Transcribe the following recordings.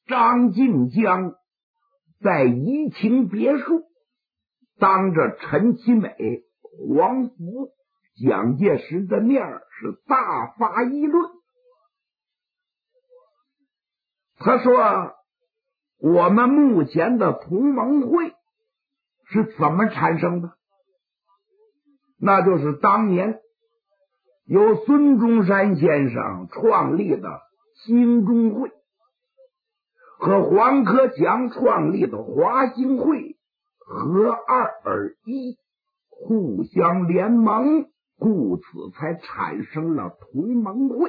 张晋江在怡情别墅当着陈其美、黄福、蒋介石的面是大发议论。他说，我们目前的同盟会是怎么产生的？那就是当年由孙中山先生创立的兴中会和黄克强创立的华兴会合二而一，互相联盟，故此才产生了同盟会。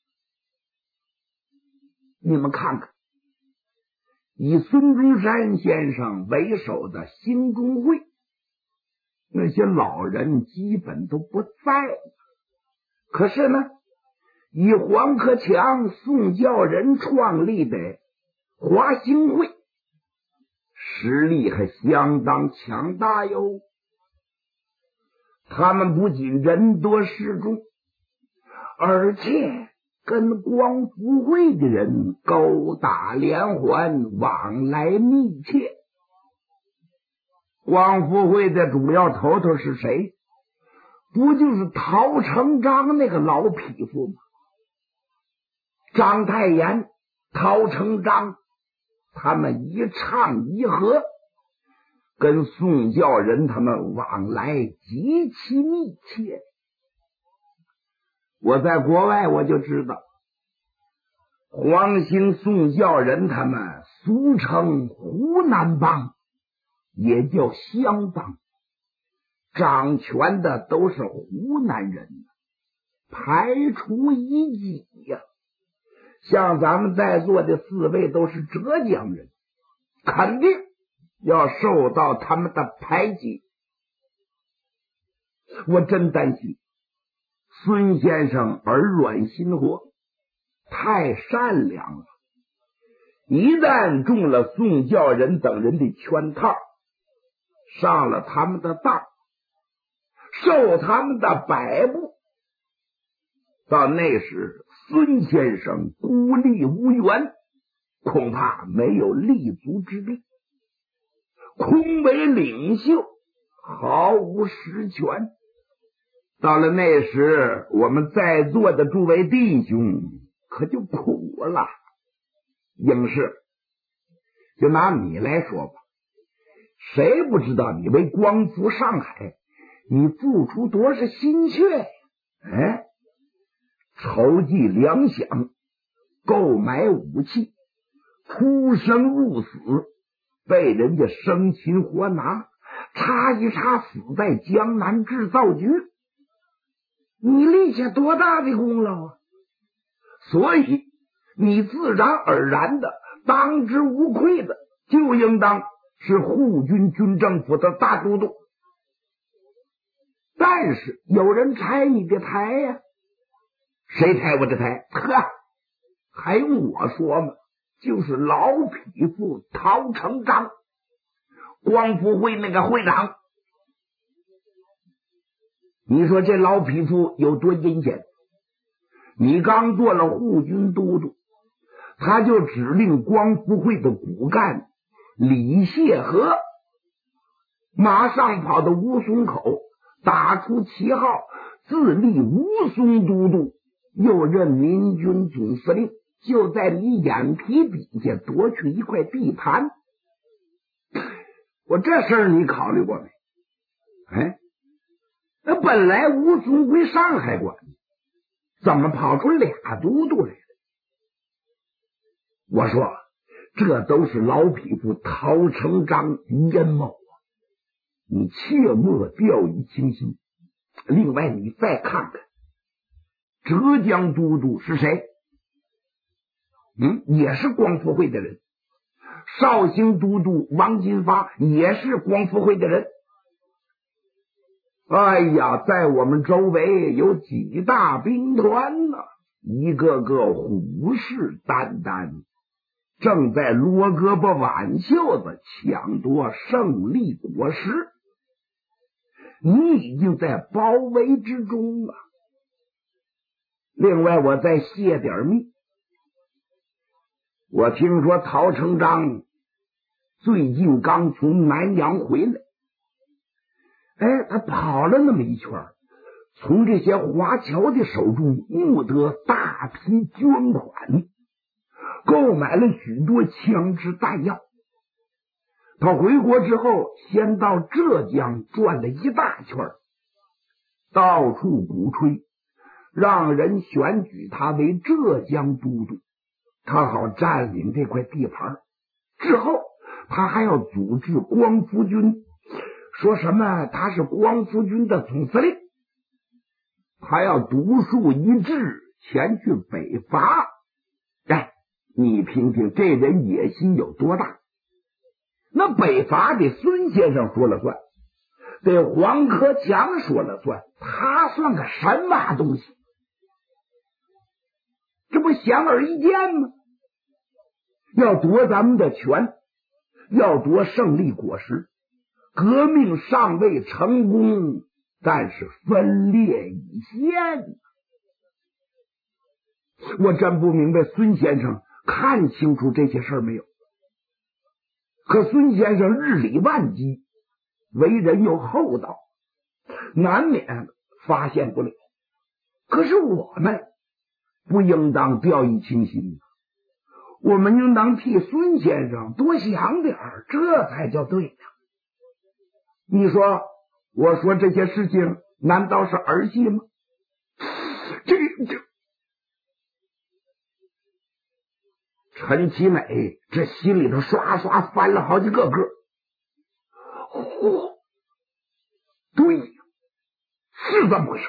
你们看看，以孙中山先生为首的兴中会，那些老人基本都不在了。可是呢，以黄克强、宋教仁创立的华兴会实力还相当强大哟。他们不仅人多势众，而且跟光复会的人勾搭连环，往来密切。光复会的主要头头是谁？不就是陶成章那个老匹夫吗？章太炎、陶成章他们一唱一和，跟宋教仁他们往来极其密切。我在国外我就知道，黄兴、宋教仁他们俗称湖南帮，也叫湘帮，掌权的都是湖南人，排除异己呀。像咱们在座的4位都是浙江人，肯定要受到他们的排挤。我真担心孙先生耳软心活，太善良了，一旦中了宋教仁等人的圈套，上了他们的当，受他们的摆布，到那时孙先生孤立无援，恐怕没有立足之地，空为领袖，毫无实权。到了那时，我们在座的诸位弟兄可就苦了。应是，就拿你来说吧，谁不知道你为光复上海，你付出多少心血？筹集粮饷，购买武器，出生入死，被人家生擒活拿，差一差死在江南制造局，你立下多大的功劳啊！所以你自然而然的当之无愧的就应当是护军军政府的大都督。但是有人拆你的台呀，谁拆我的台？还用我说吗？就是老匹夫陶成章，光复会那个会长。你说这老匹夫有多阴险？你刚做了护军都督，他就指令光复会的骨干李谢和马上跑到乌松口，打出旗号，自立乌松都督，又任民军总司令，就在你眼皮底下夺取一块地盘。我这事儿你考虑过没？那本来乌松归上海管，怎么跑出俩都督来了？我说这都是老匹夫陶成章阴谋啊，你切莫掉以轻心。另外你再看看浙江都督是谁？也是光复会的人。绍兴都督王金发也是光复会的人。哎呀，在我们周围有几大兵团呢，一个个虎视眈眈，正在撸胳膊挽袖子抢夺胜利果实。你已经在包围之中了。另外我再泄点密， 我听说陶成章最近刚从南阳回来，他跑了那么一圈，从这些华侨的手中募得大批捐款，购买了许多枪支弹药。他回国之后，先到浙江转了一大圈，到处鼓吹，让人选举他为浙江都督，他好占领这块地盘。之后他还要组织光复军，说什么他是光复军的总司令，他要独树一帜前去北伐。你听听这人野心有多大。那北伐得孙先生说了算，得黄克强说了算，他算个什么东西？这不显而易见吗？要夺咱们的权，要夺胜利果实，革命尚未成功，但是分裂已现。我真不明白孙先生看清楚这些事儿没有？可孙先生日理万机，为人又厚道，难免发现不了。可是我们不应当掉以轻心，我们应当替孙先生多想点儿，这才叫对的。你说我说这些事情难道是儿戏吗？这陈其美这心里头刷刷翻了好几个个。对，是这么回事。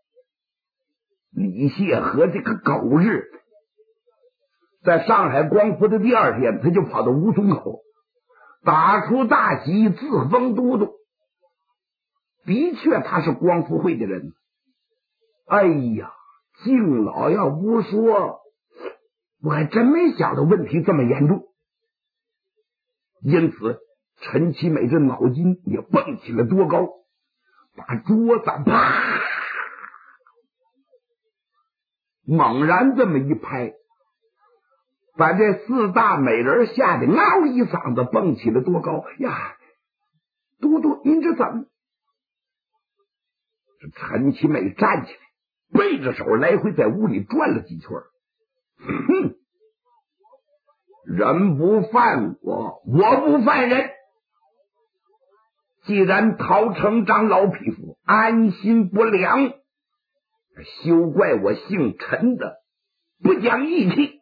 李谢和这个狗日的，在上海光复的第二天，他就跑到吴淞口，打出大旗，自封都督。的确他是光复会的人。哎呀，敬老要不说，我还真没想到问题这么严重。因此陈其美这脑筋也蹦起了多高，把桌子啪猛然这么一拍，把这四大美人吓得嗷一嗓子蹦起了多高呀！都督您这怎么？这陈其美站起来，背着手来回在屋里转了几圈。哼，人不犯我，我不犯人。既然陶成章老匹夫安心不良，休怪我姓陈的不讲义气。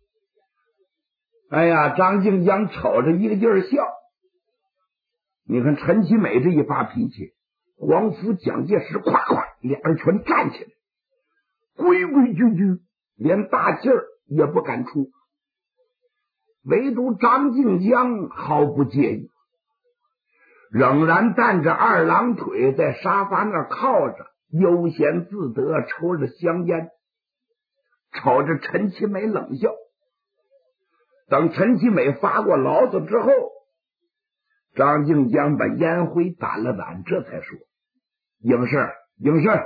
哎呀，张静江瞅着一个劲儿笑。你看陈其美这一发脾气，黄福蒋介石咵咵俩人全站起来，规规矩矩，连大气儿也不敢出。唯独张静江毫不介意，仍然担着二郎腿在沙发那儿靠着，悠闲自得，抽着香烟，瞅着陈其美冷笑。等陈其美发过牢骚之后，张静江把烟灰掸了掸，这才说：应是应是，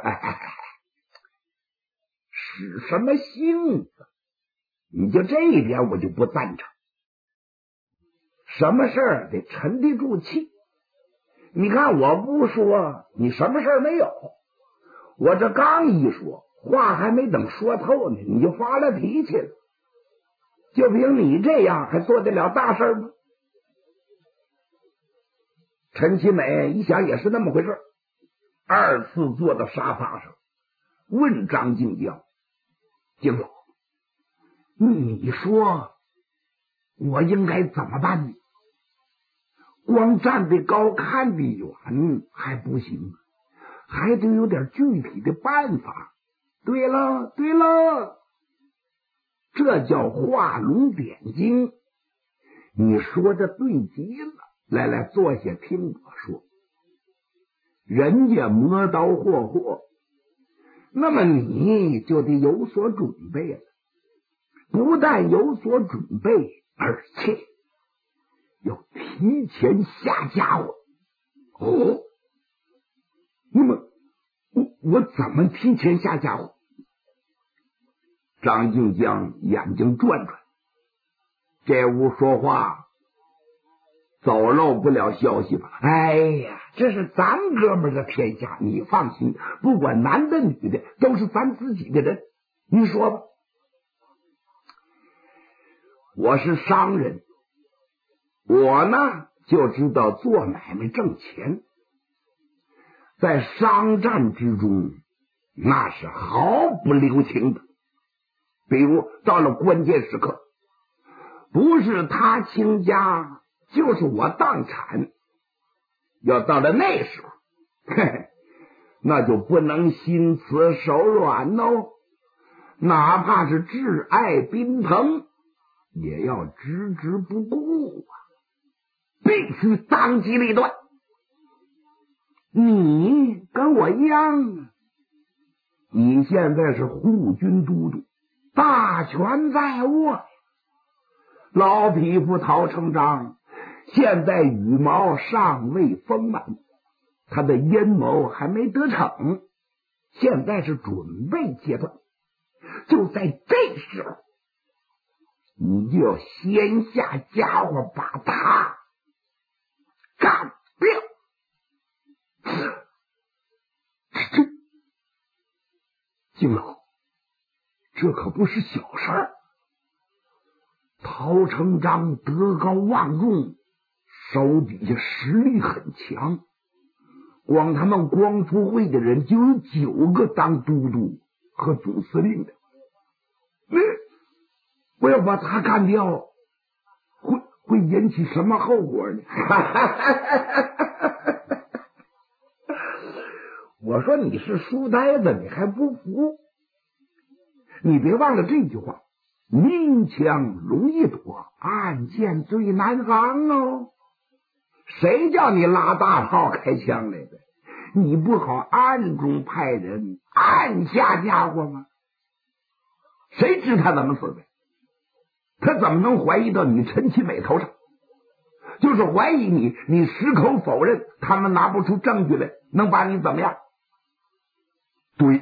使什么性子？你就这一点我就不赞成。什么事儿得沉得住气。你看我不说，你什么事儿没有。我这刚一说，话还没等说透呢，你就发了脾气了。就凭你这样，还做得了大事吗？陈其美一想也是那么回事，二次坐到沙发上，问张静江：静老，你说我应该怎么办呢？光站得高看得远还不行，还得有点具体的办法。对了对了，这叫画龙点睛。你说的对极了。来，坐下听我说。人家磨刀霍霍，那么你就得有所准备了。不但有所准备，而且要提前下家伙。哦，那么我怎么提前下家伙？张静江眼睛转转， 这屋说话走漏不了消息吧？哎呀，这是咱哥们的天下，你放心，不管男的女的，都是咱自己的人。你说吧，我是商人，我呢就知道做买卖挣钱，在商战之中那是毫不留情的。比如到了关键时刻，不是他倾家，就是我荡产。要到了那时候，那就不能心慈手软哦，哪怕是挚爱宾朋，也要置之不顾啊，必须当机立断。你跟我一样，你现在是护军都督，大权在握。老匹夫陶成章现在羽毛尚未丰满，他的阴谋还没得逞，现在是准备阶段。就在这时候，你就要先下家伙，把他干掉。敬老，这可不是小事儿。陶成章德高望重，手底下实力很强，光他们光复会的人就有9个当都督和总司令的。我要把他干掉，会引起什么后果呢？我说你是书呆子，你还不服？你别忘了这句话，明枪容易躲，暗箭最难防哦。谁叫你拉大炮开枪来的？你不好暗中派人暗下家伙吗？谁知他怎么死的？他怎么能怀疑到你陈其美头上？就是怀疑你，你矢口否认，他们拿不出证据来，能把你怎么样？对，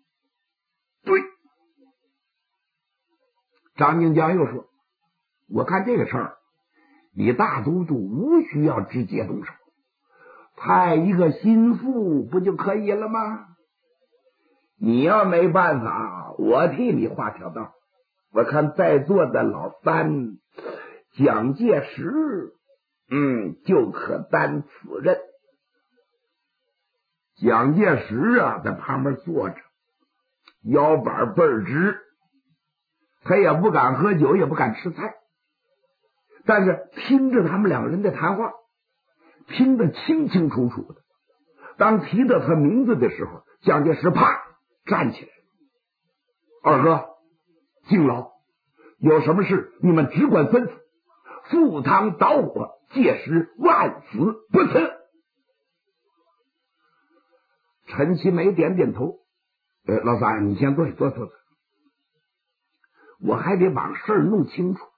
张静江又说，我看这个事儿，你大都督无需要直接动手，派一个心腹不就可以了吗？你要没办法，我替你画条道。我看在座的老三蒋介石就可担此任。蒋介石啊，在旁边坐着，腰板倍儿直，他也不敢喝酒，也不敢吃菜，但是听着他们两个人的谈话，听得清清楚楚的。当提到他名字的时候，蒋介石啪站起来，二哥敬老，有什么事你们只管吩咐，赴汤蹈火，届时万死不辞。陈其美点点头，老三，你先坐。我还得把事儿弄清楚。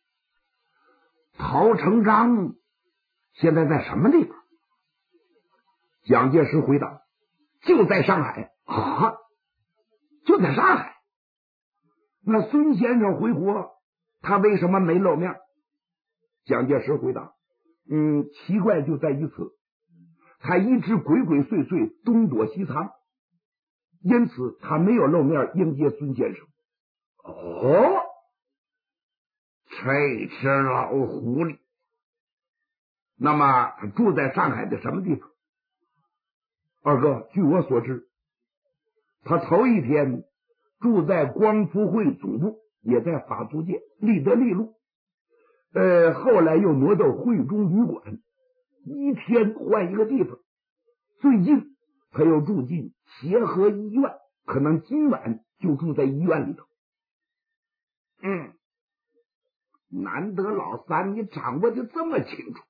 陶成章现在在什么地方？蒋介石回答，就在上海。啊，就在上海？那孙先生回国，他为什么没露面？蒋介石回答，奇怪就在于此，他一直鬼鬼祟祟，东躲西藏，因此他没有露面迎接孙先生。哦，这只老狐狸。那么他住在上海的什么地方？二哥，据我所知，他头一天住在光复会总部，也在法租界立德利路，后来又挪到会中旅馆，一天换一个地方。最近他又住进协和医院，可能今晚就住在医院里头。难得老三你掌握的这么清楚。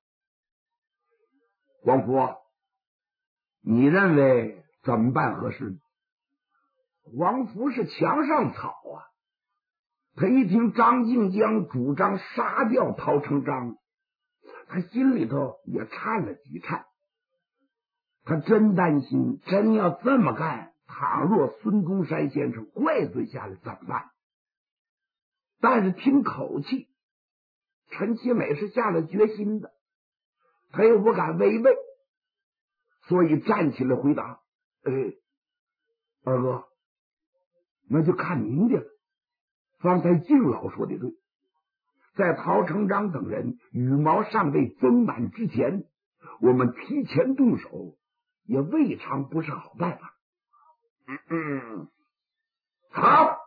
王福，你认为怎么办合适呢？王福是墙上草啊，他一听张静江主张杀掉陶成章，他心里头也颤了几颤。他真担心，真要这么干，倘若孙中山先生怪罪下来怎么办？但是听口气， 陈其美是下了决心的，他又不敢违背，所以站起来回答：“二哥，那就看您的了。方才敬老说的对，在陶成章等人羽毛尚未丰满之前，我们提前动手也未尝不是好办法。好，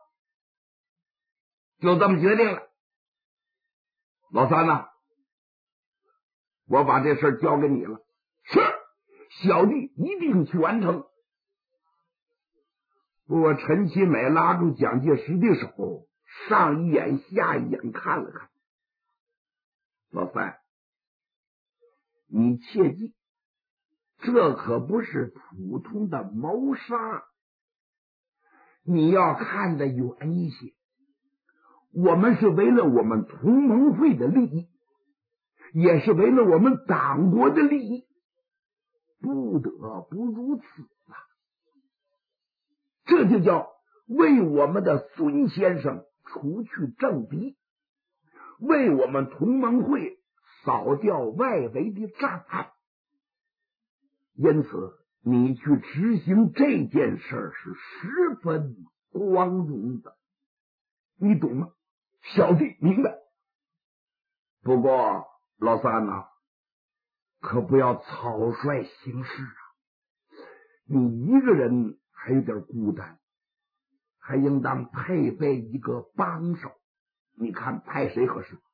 就这么决定了。老三呐，我把这事交给你了。是，小弟一定去完成。”不过陈其美拉住蒋介石的手，上一眼下一眼看了看。老三，你切记，这可不是普通的谋杀，你要看得远一些。我们是为了我们同盟会的利益，也是为了我们党国的利益，不得不如此啊！这就叫为我们的孙先生除去政敌，为我们同盟会扫掉外围的障碍。因此你去执行这件事是十分光荣的，你懂吗？小弟明白。不过老三呐，可不要草率行事啊！你一个人还有点孤单，还应当配备一个帮手，你看派谁合适？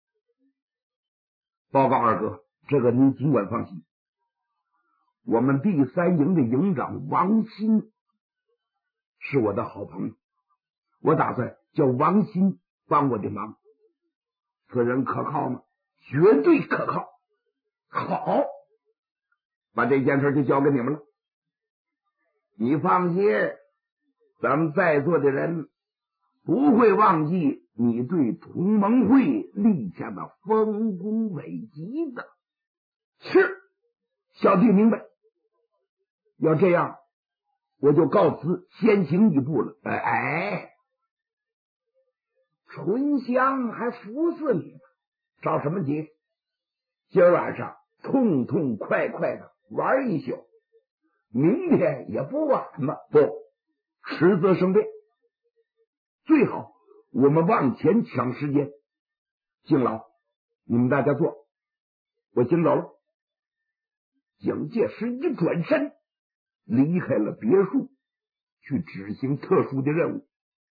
报告二哥，这个您尽管放心，我们第三营的营长王鑫是我的好朋友，我打算叫王鑫帮我的忙。此人可靠吗？绝对可靠。好，把这件事就交给你们了。你放心，咱们在座的人不会忘记你对同盟会立下的丰功伟绩的。是，小弟明白。要这样，我就告辞先行一步了。春香还服侍你呢，着什么急？今儿晚上痛痛快快的玩一宿，明天也不晚了。不，迟则生变，最好我们往前抢时间。敬老，你们大家坐，我先走了。蒋介石一转身离开了别墅，去执行特殊的任务。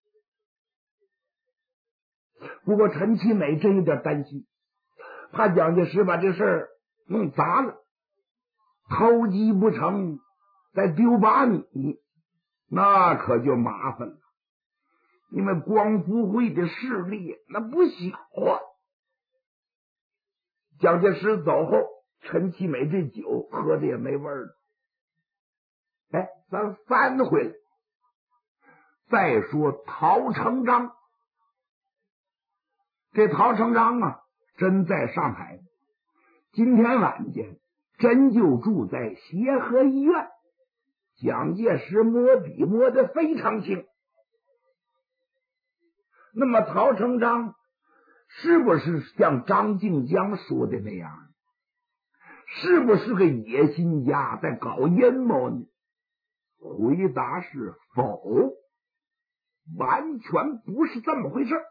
不过陈其美真有点担心，怕蒋介石把这事儿弄砸了，偷鸡不成再丢把米，那可就麻烦了。因为光复会的势力那不小啊。蒋介石走后，陈其美这酒喝的也没味儿了。咱翻回来再说陶成章。这陶成章啊，真在上海，今天晚间真就住在协和医院。蒋介石摸笔摸得非常轻。那么陶成章是不是像张静江说的那样，是不是个野心家在搞阴谋呢？回答是否，完全不是这么回事。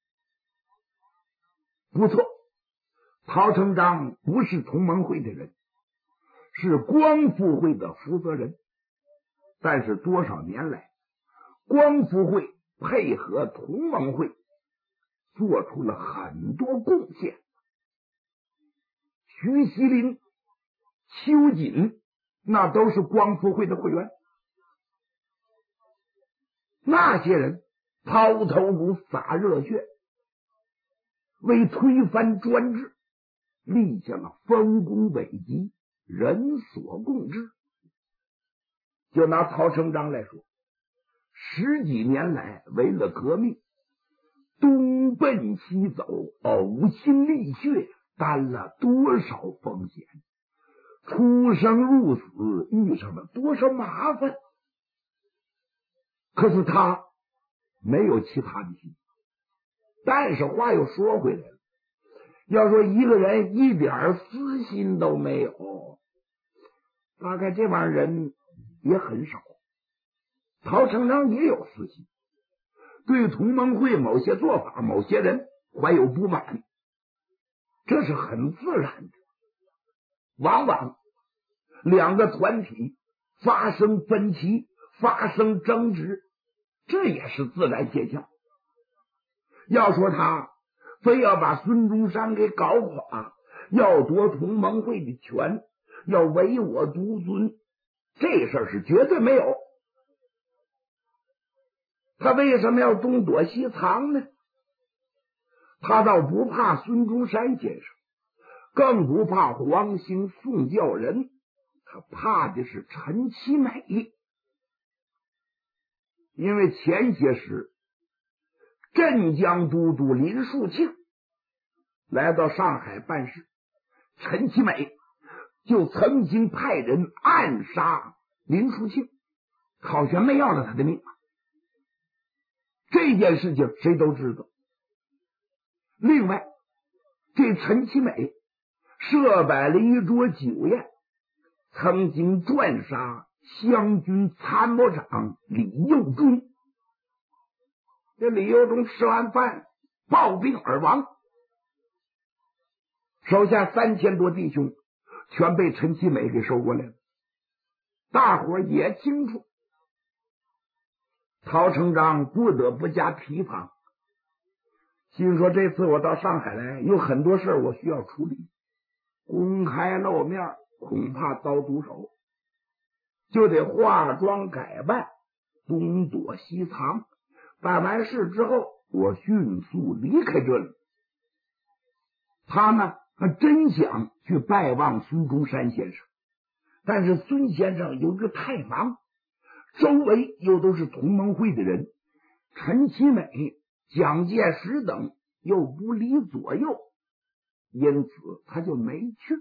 不错，陶成章不是同盟会的人，是光复会的负责人。但是多少年来，光复会配合同盟会做出了很多贡献。徐锡麟、邱瑾那都是光复会的会员，那些人抛头颅洒热血，为推翻专制立下了丰功伟绩，人所共知。就拿陶成章来说，十几年来为了革命，东奔西走，呕心沥血，担了多少风险，出生入死，遇上了多少麻烦。可是他没有其他的心。但是话又说回来了， 要说一个人一点私心都没有，大概这帮人也很少。陶成章也有私心，对同盟会某些做法、某些人怀有不满，这是很自然的。往往两个团体发生分歧、发生争执，这也是自然现象。要说他非要把孙中山给搞垮，要夺同盟会的权，要唯我独尊，这事儿是绝对没有。他为什么要东躲西藏呢？他倒不怕孙中山先生，更不怕黄兴、宋教仁，他怕的是陈其美。因为前些时镇江都督林树庆来到上海办事，陈其美就曾经派人暗杀林树庆，好像没要了他的命。这件事情谁都知道。另外，这陈其美设摆了一桌酒宴，曾经转杀湘军参谋长李幼忠。这李幼忠吃完饭暴病而亡，手下3000多弟兄全被陈其美给收过来了。大伙也清楚，陶成章不得不加提防，心说这次我到上海来，有很多事我需要处理，公开露面恐怕遭毒手，就得化妆改扮，东躲西藏。办完事之后，我迅速离开这里。他呢，真想去拜望孙中山先生，但是孙先生由于太忙，周围又都是同盟会的人，陈其美、蒋介石等又不离左右，因此他就没去。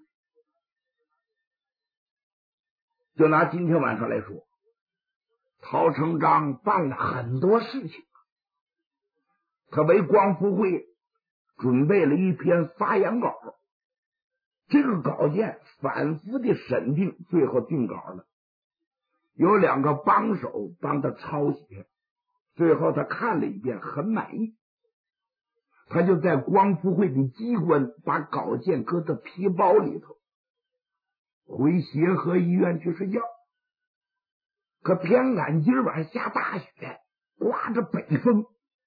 就拿今天晚上来说，陶成章办了很多事情。他为光复会准备了一篇发言稿，这个稿件反复的审定，最后定稿了。有2个帮手帮他抄写，最后他看了一遍，很满意。他就在光复会的机关把稿件搁到皮包里头，回协和医院去睡觉。可偏赶今晚下大雪，刮着北风，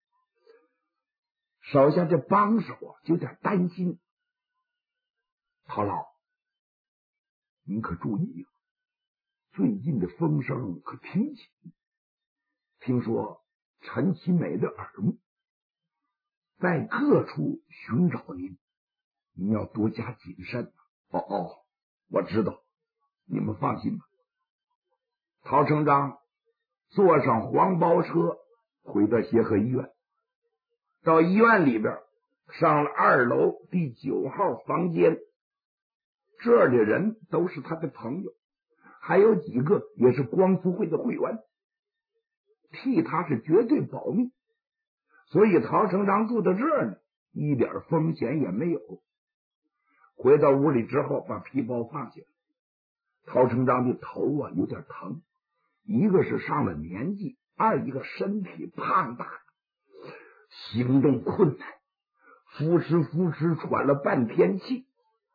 手下这帮手就有点担心。陶老，您可注意呀，最近的风声可挺起，听说陈其美的耳目在各处寻找您，您要多加谨慎。哦，我知道，你们放心吧。陶成章坐上黄包车回到协和医院，到医院里边上了2楼第9号房间，这里人都是他的朋友，还有几个也是光复会的会员，替他是绝对保密，所以陶成章住到这儿呢，一点风险也没有。回到屋里之后，把皮包放下，陶成章的头有点疼，一个是上了年纪，二一个身体胖大，行动困难，扶持喘了半天气，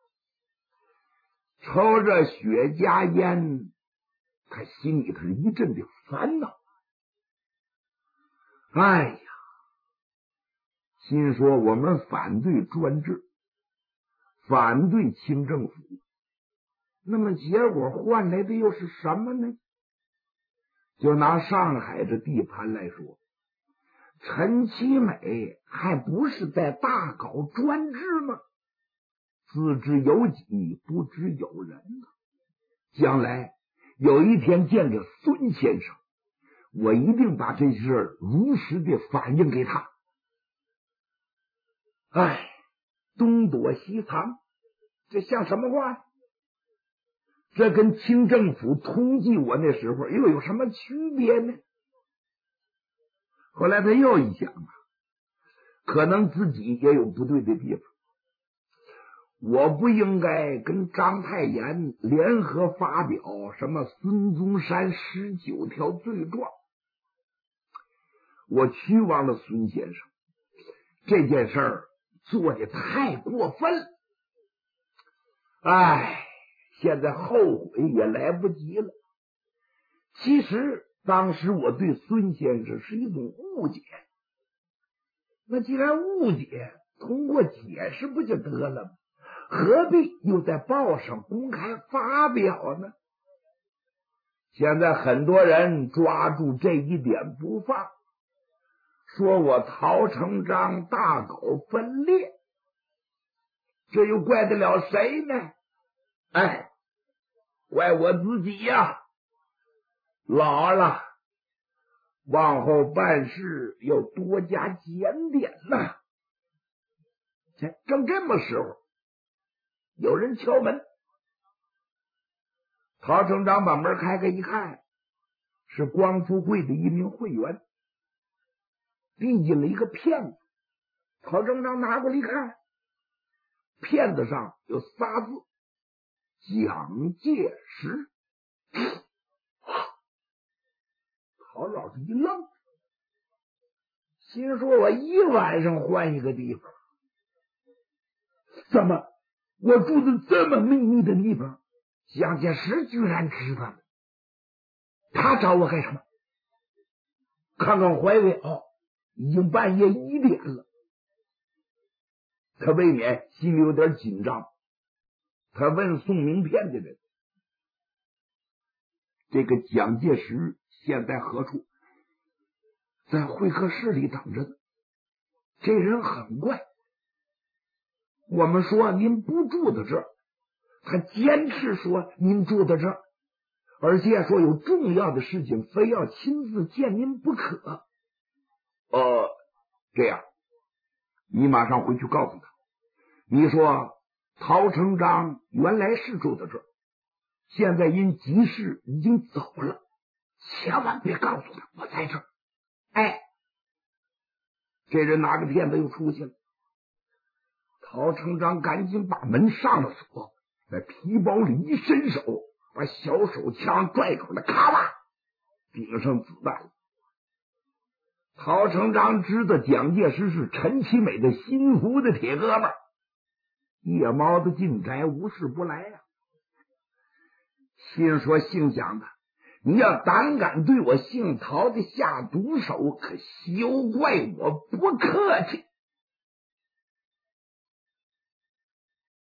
抽着雪茄烟，他心里头是一阵的烦恼。哎呀，心说我们反对专制，反对清政府，那么结果换来的又是什么呢？就拿上海这地盘来说，陈其美还不是在大搞专制吗？自知有己，不知有人啊！将来有一天见着孙先生，我一定把这事如实的反映给他。哎，东躲西藏，这像什么话？这跟清政府通缉我那时候又有什么区别呢？后来他又一想可能自己也有不对的地方。 我不应该跟章太炎联合发表什么孙中山19条罪状。我屈枉了孙先生，这件事儿做的太过分了。哎，现在后悔也来不及了。其实当时我对孙先生是一种误解，那既然误解，通过解释不就得了吗？何必又在报上公开发表呢？现在很多人抓住这一点不放，说我陶成章大搞分裂，这又怪得了谁呢？哎，怪我自己呀！老了，往后办事要多加检点呐。正这么时候，有人敲门。陶成章把门开开一看，是光复会的一名会员，递进了一个片子。陶成章拿过来一看，片子上有仨字：蒋介石。陶老师一愣，心说我一晚上换一个地方，怎么我住的这么秘密的地方，蒋介石居然知道了？他找我干什么？看看怀位，已经半夜1点了。他未免心里有点紧张，他问送名片的人：这个蒋介石现在何处？在会客室里等着呢。这人很怪，我们说您不住在这儿，他坚持说您住在这儿，而且说有重要的事情非要亲自见您不可。这样，你马上回去告诉他，你说陶成章原来是住在这儿，现在因急事已经走了，千万别告诉他我在这儿。哎，这人拿着片子又出去了。陶成章赶紧把门上了锁，在皮包里一伸手，把小手枪拽出来，咔啦顶上子弹了。陶成章知道蒋介石是陈其美的心腹的铁哥们儿，夜猫子进宅，无事不来呀。心说姓蒋的，你要胆敢对我姓陶的下毒手，可休怪我不客气。